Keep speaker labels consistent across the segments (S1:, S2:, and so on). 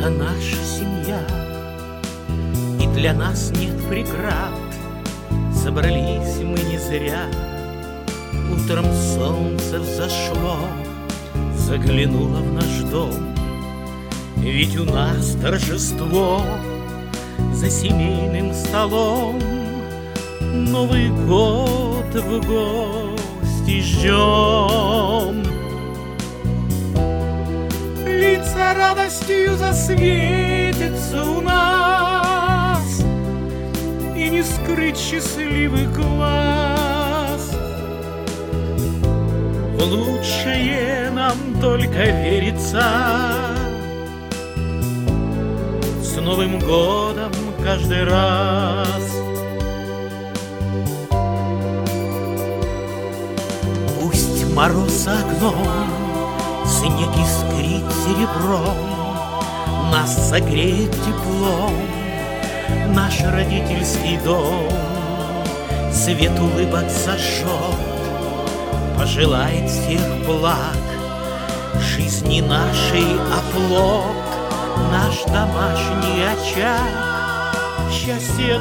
S1: Это наша семья, и для нас нет преград. Собрались мы не зря, утром солнце взошло, заглянуло в наш дом. Ведь у нас торжество за семейным столом. Новый год в гости ждем. Лица радостью засветятся у нас, и не скрыть счастливых глаз. В лучшее нам только верится. С Новым годом каждый раз. Пусть мороз за окном, снег искрит серебром, нас согреет теплом наш родительский дом. Свет улыбок зажжет, пожелает всех благ, жизни нашей оплот, наш домашний очаг, счастье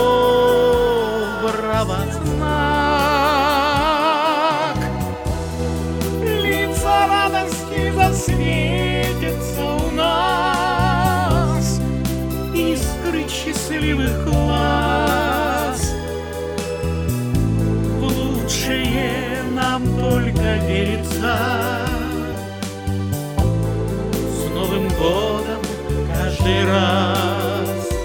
S1: доброго знак. Лица радости засветятся у нас, и не скрыть счастливых глаз. В лучшее нам только верится. С Новым годом каждый раз.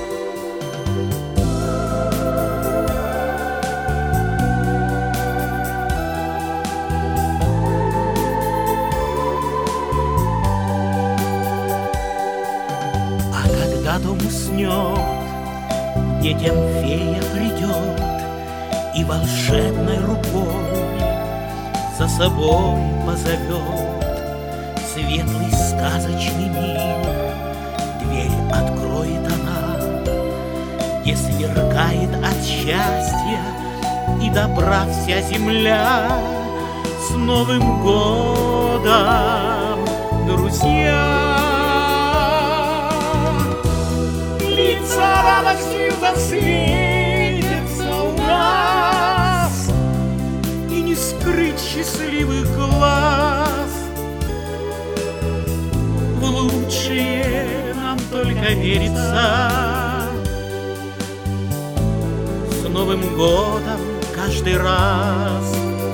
S1: А когда дом уснет, детям фея придет и волшебной рукой за собой позовет светлый сказочный мир. Дверь откроет она, где сверкает от счастья и добра вся земля. С Новым годом, друзья! Лица радостью засветятся у нас, и не скрыть счастливых глаз. В лучшее нам только верится. С Новым годом каждый раз.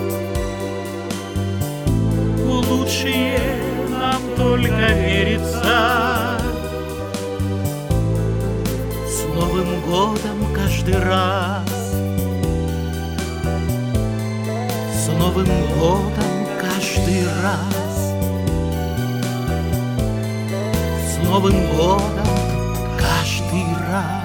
S1: В лучшее нам только верится. С Новым годом каждый раз. С Новым годом каждый раз. С Новым годом каждый раз.